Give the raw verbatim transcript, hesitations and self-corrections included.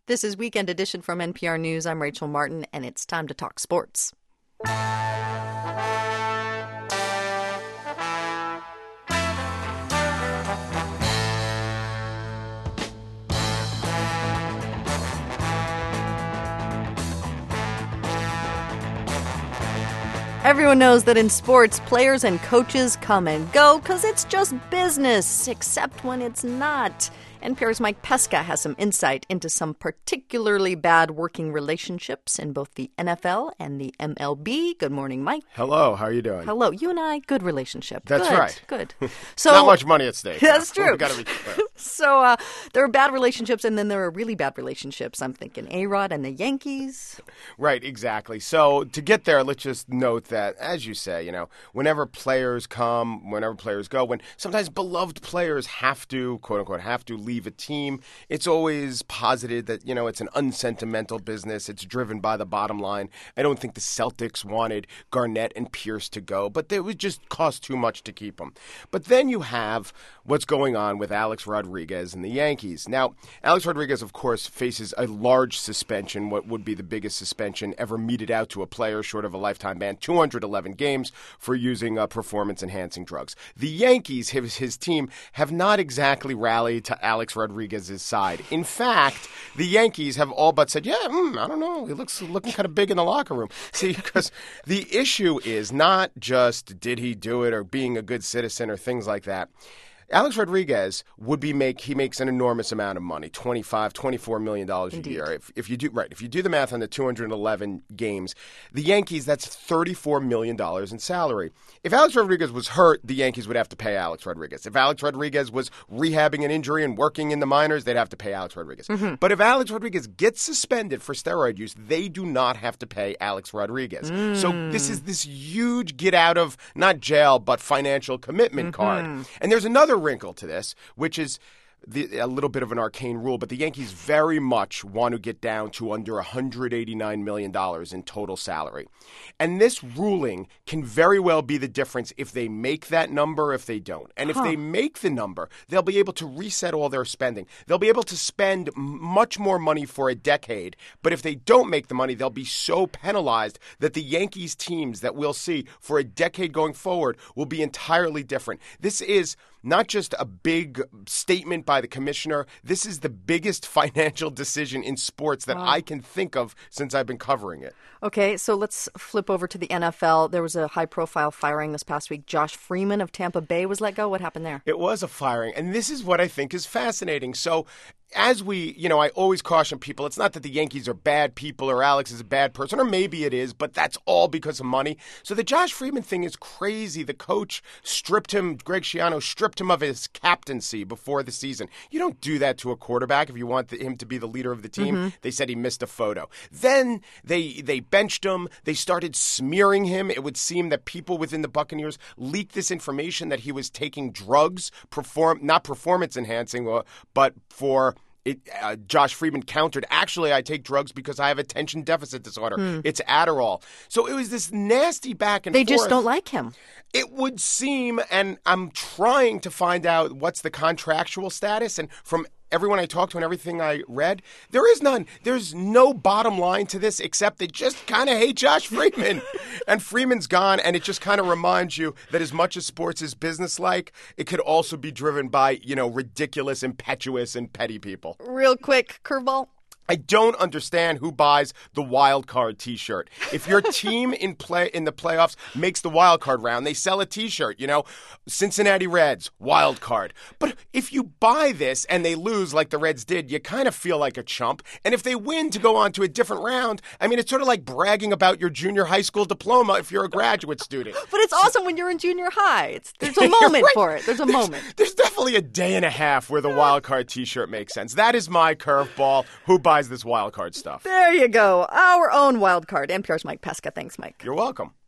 This is Weekend Edition from N P R News. I'm Rachel Martin, and it's time to talk sports. Everyone knows that in sports, players and coaches come and go because it's just business, except when it's not. N P R's Mike Pesca has some insight into some particularly bad working relationships in both the N F L and the M L B. Good morning, Mike. Hello. How are you doing? Hello. You and I, good relationship. That's good, right. Good. So not much money at stake. That's true. Gotta be clear. So uh, there are bad relationships, and then there are really bad relationships. I'm thinking A-Rod and the Yankees. Right, exactly. So to get there, let's just note that, as you say, you know, whenever players come, whenever players go, when sometimes beloved players have to, quote unquote, have to leave a team, it's always posited that, you know, it's an unsentimental business. It's driven by the bottom line. I don't think the Celtics wanted Garnett and Pierce to go, but it would just cost too much to keep them. But then you have what's going on with Alex Rodriguez and the Yankees. Now, Alex Rodriguez, of course, faces a large suspension, what would be the biggest suspension ever meted out to a player short of a lifetime ban, two hundred eleven games for using uh, performance-enhancing drugs. The Yankees, his, his team, have not exactly rallied to Alex Rodriguez's side. In fact, the Yankees have all but said, yeah, mm, I don't know, he looks looking kind of big in the locker room. See, because the issue is not just did he do it or being a good citizen or things like that. Alex Rodriguez would be make he makes an enormous amount of money, twenty-five, twenty-four million dollars a Indeed. year. If, if you do right, if you do the math on the two hundred eleven games, the Yankees, that's thirty-four million dollars in salary. If Alex Rodriguez was hurt, the Yankees would have to pay Alex Rodriguez. If Alex Rodriguez was rehabbing an injury and working in the minors, they'd have to pay Alex Rodriguez. Mm-hmm. But if Alex Rodriguez gets suspended for steroid use, they do not have to pay Alex Rodriguez. Mm. So this is this huge get out of not jail but financial commitment mm-hmm. card. And there's another wrinkle to this, which is the, a little bit of an arcane rule, but the Yankees very much want to get down to under one hundred eighty-nine million dollars in total salary. And this ruling can very well be the difference if they make that number, if they don't. And if huh. they make the number, they'll be able to reset all their spending. They'll be able to spend much more money for a decade, but if they don't make the money, they'll be so penalized that the Yankees teams that we'll see for a decade going forward will be entirely different. This is not just a big statement by the commissioner. This is the biggest financial decision in sports that wow. I can think of since I've been covering it. Okay, so let's flip over to the N F L. There was a high-profile firing this past week. Josh Freeman of Tampa Bay was let go. What happened there? It was a firing, and this is what I think is fascinating. So as we, you know, I always caution people, it's not that the Yankees are bad people or Alex is a bad person, or maybe it is, but that's all because of money. So the Josh Freeman thing is crazy. The coach stripped him, Greg Schiano stripped him of his captaincy before the season. You don't do that to a quarterback if you want the, him to be the leader of the team. Mm-hmm. They said he missed a photo. Then they they benched him. They started smearing him. It would seem that people within the Buccaneers leaked this information that he was taking drugs, perform not performance enhancing, but for It, uh, Josh Freeman countered, actually, I take drugs because I have attention deficit disorder. Hmm. It's Adderall. So it was this nasty back and they forth. They just don't like him. It would seem, and I'm trying to find out what's the contractual status, and from everyone I talked to and everything I read, there is none. There's no bottom line to this except they just kind of hate Josh Freeman. And Freeman's gone, and it just kind of reminds you that as much as sports is business-like, it could also be driven by, you know, ridiculous, impetuous, and petty people. Real quick, curveball. I don't understand who buys the wild card T-shirt. If your team in play in the playoffs makes the wild card round, they sell a T-shirt. You know, Cincinnati Reds wild card. But if you buy this and they lose like the Reds did, you kind of feel like a chump. And if they win to go on to a different round, I mean, it's sort of like bragging about your junior high school diploma if you're a graduate student. But it's awesome when you're in junior high. It's, there's a moment right. for it. There's a there's, moment. There's definitely a day and a half where the wild card T-shirt makes sense. That is my curveball. Who buys this wild card stuff? There you go. Our own wild card. N P R's Mike Pesca. Thanks, Mike. You're welcome.